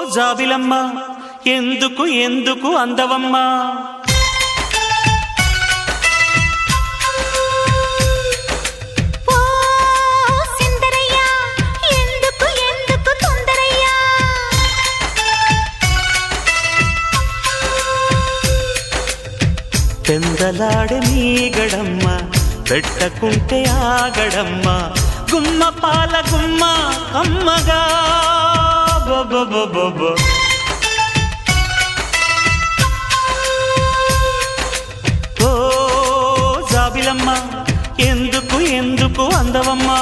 జాబిలమ్మ ఎందుకు ఎందుకు అందవమ్మా పెందలాడే మీగడమ్మ పెట్టకుంటే ఆగడమ్మ గుమ్మ పాల గుమ్మ అమ్మగా బొబొబొబొబ ఓ జాబిలమ్మ ఎందుకు ఎందుకు అందవమ్మా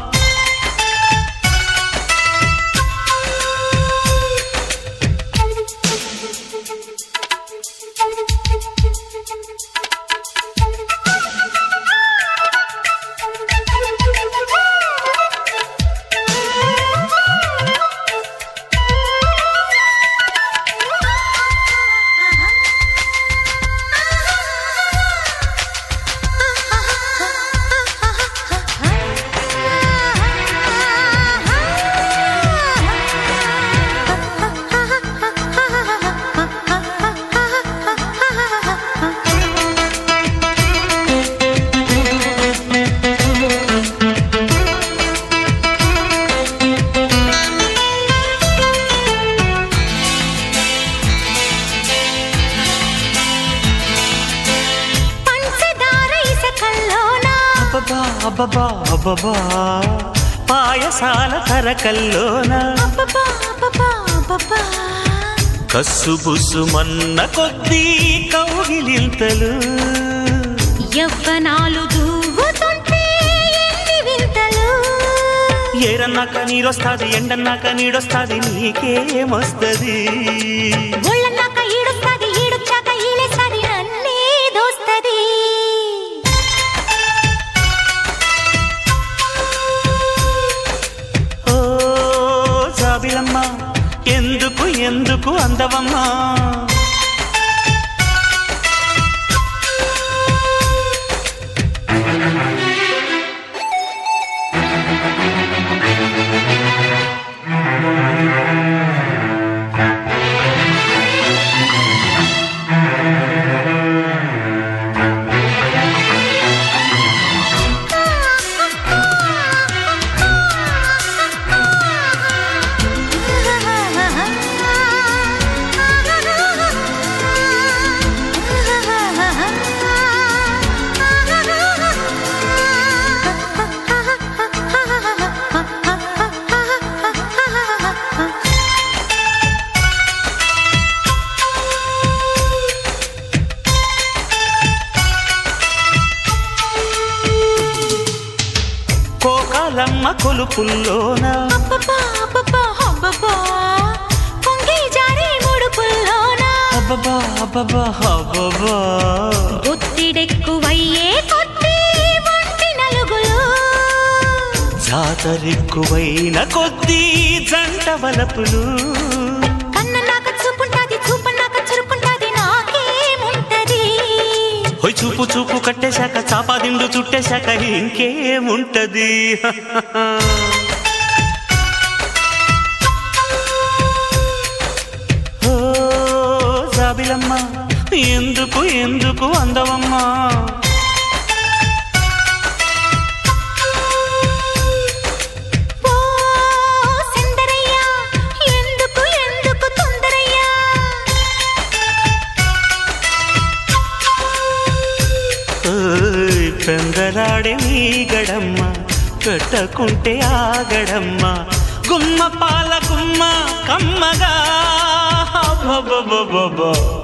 అబ్బబ్బా అబ్బబ్బా పాయసాల కరకల్లోన కస్సు బుస్సు మన్న కొద్దీ కౌగిలింతలు యవ్వనాలు దూవుతుంటే ఎన్ని వింతలు ఏరన్నాక నీరొస్తాది ఎండన్నాక నీడొస్తాది నీకేమొస్తది ఒళ్ళన్నాక ఈడొస్తాది ఈడొచ్చాక ఈలేసాది నన్నే దోస్తది జాబిలమ్మ ఎందుకు ఎందుకు అందవమ్మా కోకాలమ్మ కొలుపుల్లోన పొంగి జారి ముడుపుల్లోన ఒత్తిడెక్కువయ్యే కొద్దీ ఒంటి నలుగులు జాతరెక్కువైన కొద్దీ జంట వలపులు కన్ననాక చూపుంటాది చూపన్నాక చురుకుంటాది నాకేముంటది హొయ్ చూపు చూపు కట్టేశాక చాపాదిండు చుట్టేశాక ఇంకేముంటది ఓ జాబిలమ్మ ఎందుకు ఎందుకు అందవమ్మా పెందలాడే మీగడమ్మ పెట్టకుంటే ఆగడమ్మ గుమ్మ పాల గుమ్మ కమ్మగా